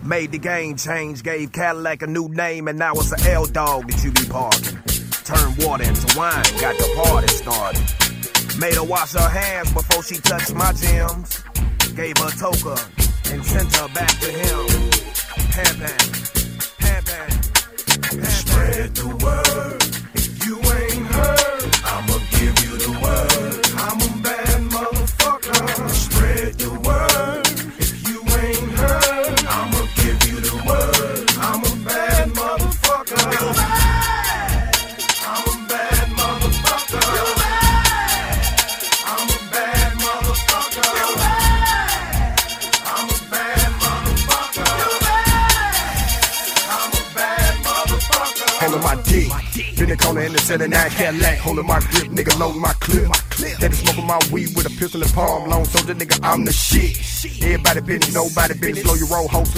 Made the game change, gave Cadillac a new name, and now it's an L-Dog that you be parking. Turned water into wine, got the party started. Made her wash her hands before she touched my gems. Gave her toka and sent her back to him. Pimpin', pimpin', pimpin'. Spread the word. If you ain't heard, I'ma give you the word. I'm a bad motherfucker. Spread the word. If you ain't heard, I'ma give you the word. I'm a bad motherfucker. I'm a bad motherfucker. I'm a bad motherfucker. I'm a bad motherfucker. I'm a bad motherfucker. Holding my dick, in the corner in the 79 Cadillac, holding my grip, nigga loading my clip. Steady smoking my weed with a pistol and palm, long soldier nigga, I'm the shit. Everybody business, nobody business, slow your roll, host.